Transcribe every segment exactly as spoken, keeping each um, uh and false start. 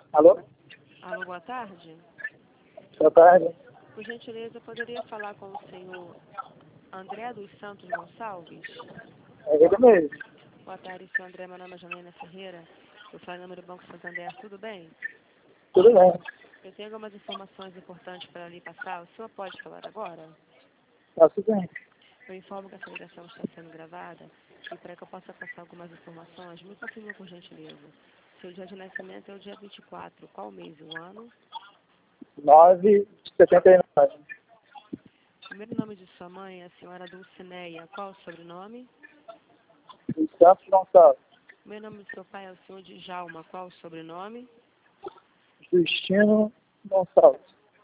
Alô? Alô, boa tarde. Boa tarde. Por gentileza, eu poderia falar com o senhor André dos Santos Gonçalves? É ele mesmo. Boa tarde, senhor André. Meu nome é Janaína Ferreira. Eu falo em nome do Banco Santander. Tudo bem? Tudo bem. Eu tenho algumas informações importantes para lhe passar. O senhor pode falar agora? Tá tudo bem. Eu informo que essa ligação está sendo gravada e para que eu possa passar algumas informações, me confirma por gentileza. Seu dia de nascimento é o dia vinte e quatro. Qual mês e o ano? nove de setenta e nove. O primeiro nome de sua mãe é a senhora Dulcineia. Qual o sobrenome? Dos Santos Gonçalves. O primeiro nome de seu pai é o senhor Djalma. Qual o sobrenome? Justino Gonçalves.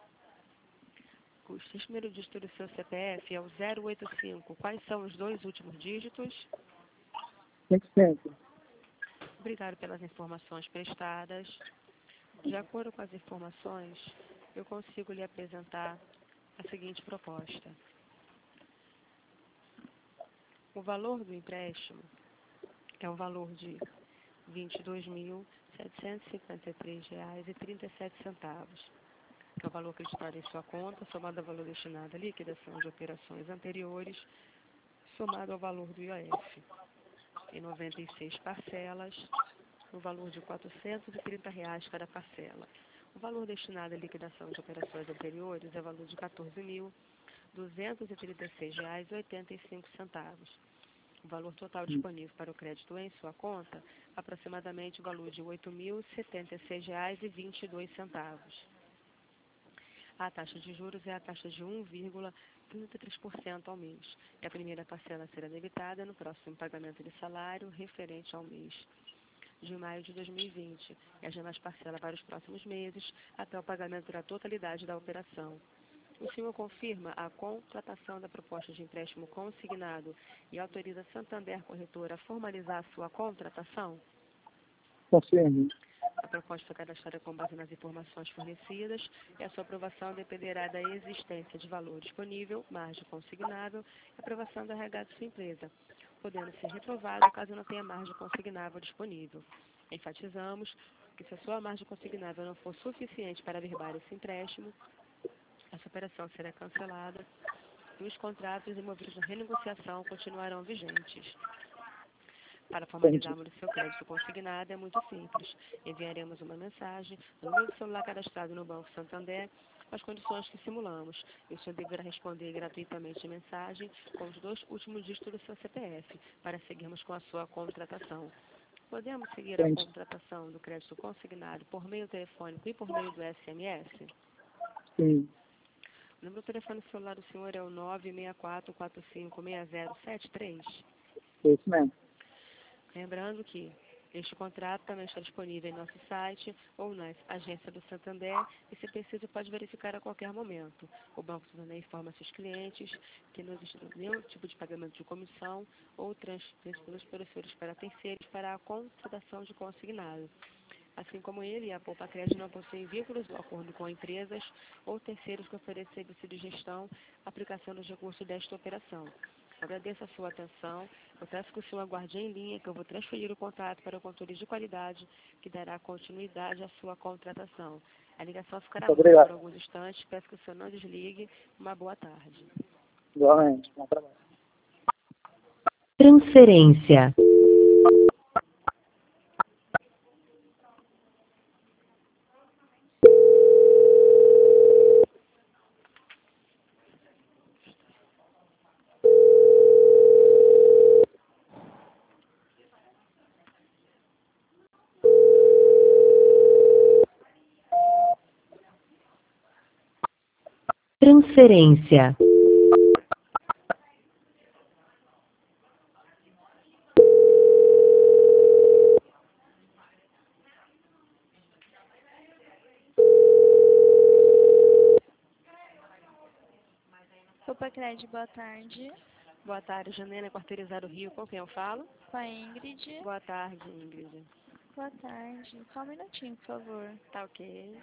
O primeiro dígito do seu C P F é o zero oito cinco. Quais são os dois últimos dígitos? cinco cinco. Obrigado pelas informações prestadas. De acordo com as informações, eu consigo lhe apresentar a seguinte proposta. O valor do empréstimo é o valor de vinte e dois mil, setecentos e cinquenta e três reais e trinta e sete centavos, que é o valor acreditado em sua conta, somado ao valor destinado à liquidação de operações anteriores, somado ao valor do I O F, em noventa e seis parcelas, no valor de quatrocentos e trinta reais cada parcela. O valor destinado à liquidação de operações anteriores é o valor de quatorze mil, duzentos e trinta e seis reais e oitenta e cinco centavos. O valor total disponível para o crédito em sua conta, aproximadamente o valor de oito mil e setenta e seis reais e vinte e dois centavos. A taxa de juros é a taxa de um vírgula trinta e três por cento ao mês. E a primeira parcela será debitada no próximo pagamento de salário referente ao mês de maio de dois mil e vinte, e as demais parcelas para os próximos meses, até o pagamento da totalidade da operação. O senhor confirma a contratação da proposta de empréstimo consignado e autoriza a Santander Corretora a formalizar a sua contratação? Confirme. A proposta foi cadastrada com base nas informações fornecidas e a sua aprovação dependerá da existência de valor disponível, margem consignável e aprovação da R H de sua empresa, podendo ser reprovada caso não tenha margem consignável disponível. Enfatizamos que se a sua margem consignável não for suficiente para averbar esse empréstimo, essa operação será cancelada e os contratos envolvidos na renegociação continuarão vigentes. Para formalizarmos o seu crédito consignado é muito simples. Enviaremos uma mensagem no número de celular cadastrado no Banco Santander com as condições que simulamos. E o senhor deverá responder gratuitamente a mensagem com os dois últimos dígitos do seu C P F para seguirmos com a sua contratação. Podemos seguir a contratação do crédito consignado por meio telefônico e por meio do S M S? Sim. O número do telefone celular do senhor é o nove seis quatro quatro cinco seis zero sete três. É isso mesmo. Lembrando que este contrato também está disponível em nosso site ou na agência do Santander e, se preciso, pode verificar a qualquer momento. O Banco Santander informa seus clientes que não existe nenhum tipo de pagamento de comissão ou transferência pelos professores para terceiros para a contratação de consignado. Assim como ele, a Poupa Crédito não possui vínculos ou acordo com empresas ou terceiros que oferecem serviço de gestão, aplicação dos recursos desta operação. Agradeço a sua atenção. Eu peço que o senhor aguarde em linha, que eu vou transferir o contato para o controle de qualidade, que dará continuidade à sua contratação. A ligação ficará muda por alguns instantes. Peço que o senhor não desligue. Uma boa tarde. Igualmente. Bom trabalho. Transferência. Transferência. Poupa Crédito, boa tarde. Boa tarde, Janena, Quarteirizado Rio. Com quem eu falo? Com a Ingrid. Boa tarde, Ingrid. Boa tarde. Só um minutinho, por favor. Tá ok.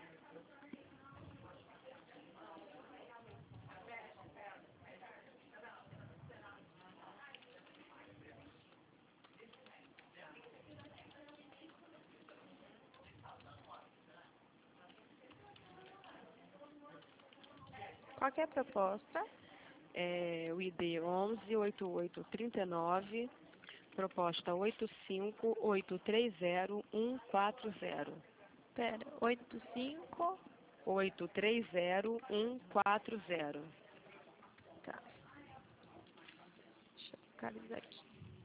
Qual que é a proposta? É, o I D onze oito oito três nove, proposta oito cinco oito três zero um quatro zero. Pera, oito cinco. oito três zero um quatro zero. Tá. Deixa eu localizar aqui.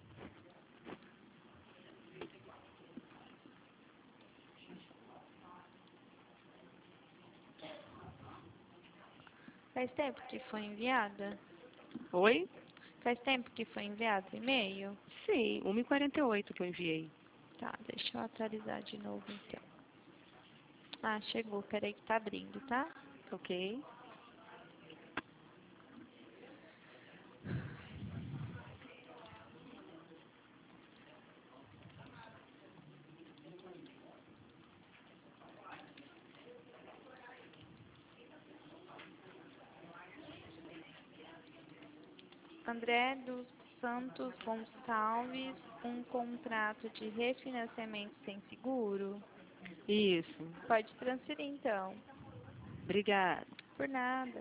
Faz tempo que foi enviada? Oi? Faz tempo que foi enviado o e-mail? Sim, uma e quarenta e oito que eu enviei. Tá, deixa eu atualizar de novo então. Ah, chegou. Peraí que tá abrindo, tá? Ok? André dos Santos Gonçalves, um contrato de refinanciamento sem seguro? Isso. Pode transferir então. Obrigada. Por nada.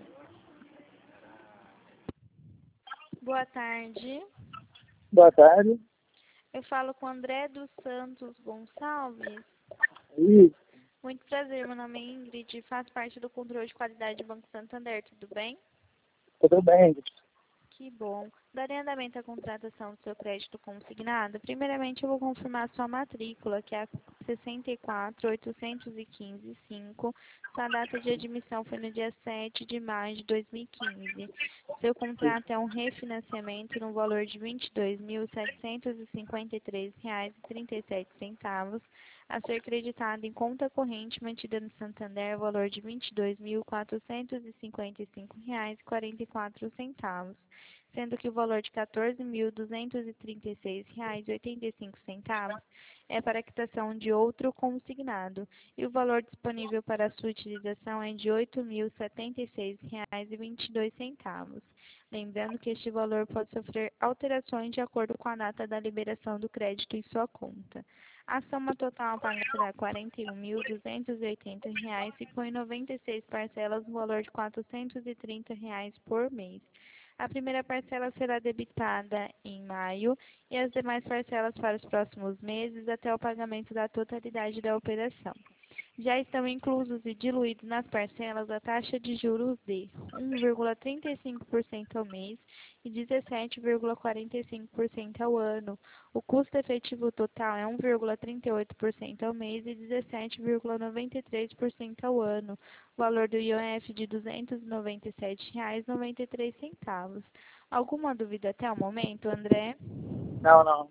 Boa tarde. Boa tarde. Eu falo com André dos Santos Gonçalves. Isso, Muito prazer, meu nome é Ingrid, faço parte do controle de qualidade do Banco Santander, tudo bem? tudo bem? Que bom. Darei andamento à contratação do seu crédito consignado. Primeiramente, eu vou confirmar a sua matrícula, que é a sessenta e quatro oitocentos e quinze cinco. Sua data de admissão foi no dia sete de maio de dois mil e quinze. Seu contrato é um refinanciamento no valor de vinte e dois mil setecentos e cinquenta e três reais e trinta e sete centavos, a ser creditado em conta corrente mantida no Santander, valor de vinte e dois mil quatrocentos e cinquenta e cinco reais e quarenta e quatro centavos. Sendo que o valor de quatorze mil duzentos e trinta e seis reais e oitenta e cinco centavos é para a quitação de outro consignado, e o valor disponível para sua utilização é de oito mil setenta e seis reais e vinte e dois centavos. Lembrando que este valor pode sofrer alterações de acordo com a data da liberação do crédito em sua conta. A soma total a pagar será quarenta e um mil duzentos e oitenta reais e com noventa e seis parcelas no valor de quatrocentos e trinta reais por mês. A primeira parcela será debitada em maio e as demais parcelas para os próximos meses até o pagamento da totalidade da operação. Já estão inclusos e diluídos nas parcelas a taxa de juros de um vírgula trinta e cinco por cento ao mês e dezessete vírgula quarenta e cinco por cento ao ano. O custo efetivo total é um vírgula trinta e oito por cento ao mês e dezessete vírgula noventa e três por cento ao ano. O valor do I O F de duzentos e noventa e sete reais e noventa e três centavos. Alguma dúvida até o momento, André? Não, não.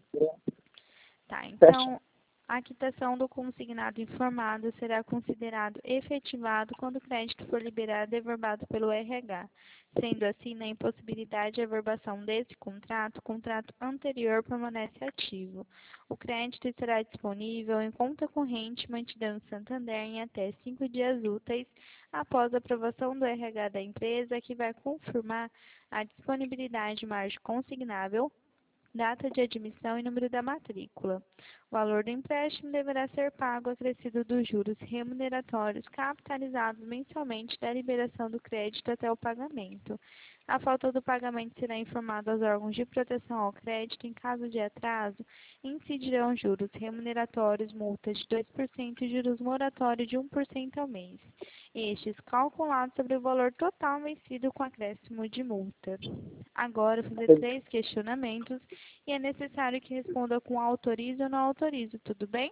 Tá, Fecha. então a quitação do consignado informado será considerado efetivado quando o crédito for liberado e averbado pelo R H. Sendo assim, na impossibilidade de averbação desse contrato, o contrato anterior permanece ativo. O crédito estará disponível em conta corrente mantida no Santander em até cinco dias úteis após a aprovação do R H da empresa, que vai confirmar a disponibilidade de margem consignável, data de admissão e número da matrícula. O valor do empréstimo deverá ser pago acrescido dos juros remuneratórios capitalizados mensalmente da liberação do crédito até o pagamento. A falta do pagamento será informada aos órgãos de proteção ao crédito. Em caso de atraso, incidirão juros remuneratórios, multas de dois por cento e juros moratórios de um por cento ao mês. Estes calculados sobre o valor total vencido com acréscimo de multa. Agora, vou fazer três questionamentos e é necessário que responda com autorizo ou não autorizo, tudo bem?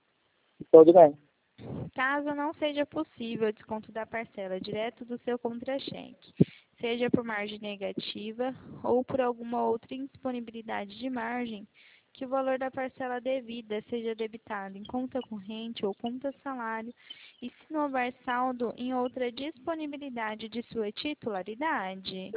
Tudo bem. Caso não seja possível o desconto da parcela direto do seu contra-cheque, seja por margem negativa ou por alguma outra indisponibilidade de margem, que o valor da parcela devida seja debitado em conta corrente ou conta salário, e se não houver saldo, em outra disponibilidade de sua titularidade.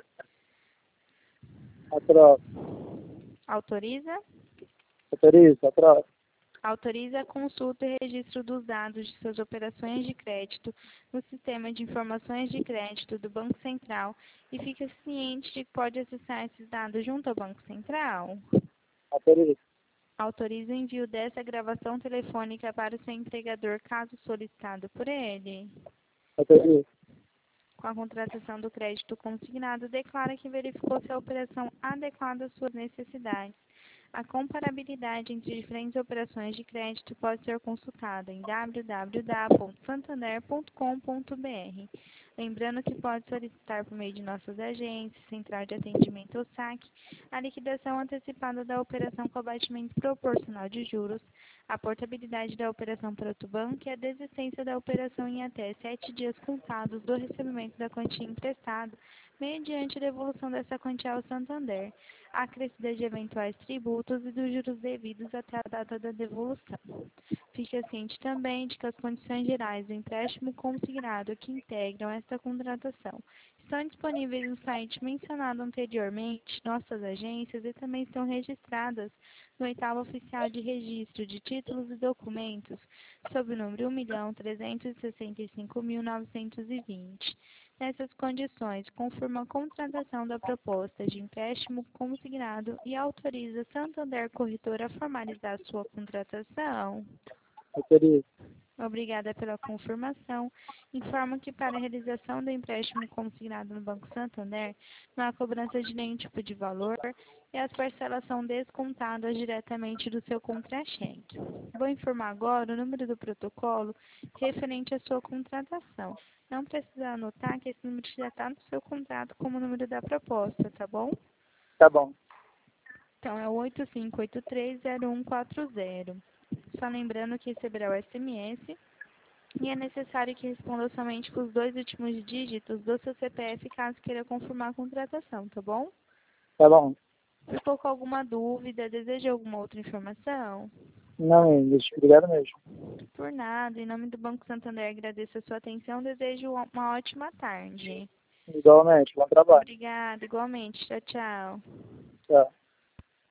Aprovo. Autoriza? Autorizo, aprovo. Autoriza a consulta e registro dos dados de suas operações de crédito no Sistema de Informações de Crédito do Banco Central e fica ciente de que pode acessar esses dados junto ao Banco Central. Autorizo. Autoriza o envio dessa gravação telefônica para o seu empregador, caso solicitado por ele. Autorizo. com a contratação do crédito consignado, declara que verificou se a operação adequada às suas necessidades. A comparabilidade entre diferentes operações de crédito pode ser consultada em w w w ponto santander ponto com ponto b r. Lembrando que pode solicitar por meio de nossas agências, central de atendimento ou saque, a liquidação antecipada da operação com abatimento proporcional de juros, a portabilidade da operação para outro banco e a desistência da operação em até sete dias contados do recebimento da quantia emprestada, mediante devolução dessa quantia ao Santander, a acrescida de eventuais tributos e dos juros devidos até a data da devolução. Fique ciente também de que as condições gerais do empréstimo consignado que integram esta contratação estão disponíveis no site mencionado anteriormente, nossas agências, e também estão registradas no oitavo oficial de registro de títulos e documentos, sob o número um milhão trezentos e sessenta e cinco mil novecentos e vinte. Nessas condições, confirma a contratação da proposta de empréstimo consignado e autoriza Santander Corretora a formalizar sua contratação. Autorizo. Obrigada pela confirmação. Informo que para a realização do empréstimo consignado no Banco Santander, não há cobrança de nenhum tipo de valor e as parcelas são descontadas diretamente do seu contra-cheque. Vou informar agora o número do protocolo referente à sua contratação. Não precisa anotar que esse número já está no seu contrato como número da proposta, tá bom? Tá bom. Então, é o oito cinco oito três zero um quatro zero. Só lembrando que receberá o S M S e é necessário que responda somente com os dois últimos dígitos do seu C P F caso queira confirmar a contratação, tá bom? Tá bom. Ficou com alguma dúvida? Deseja alguma outra informação? Não, Ingrid. Obrigado mesmo. Por nada. Em nome do Banco Santander, agradeço a sua atenção. Desejo uma ótima tarde. Igualmente. Bom trabalho. Obrigada. Igualmente. Tchau, tchau. Tchau.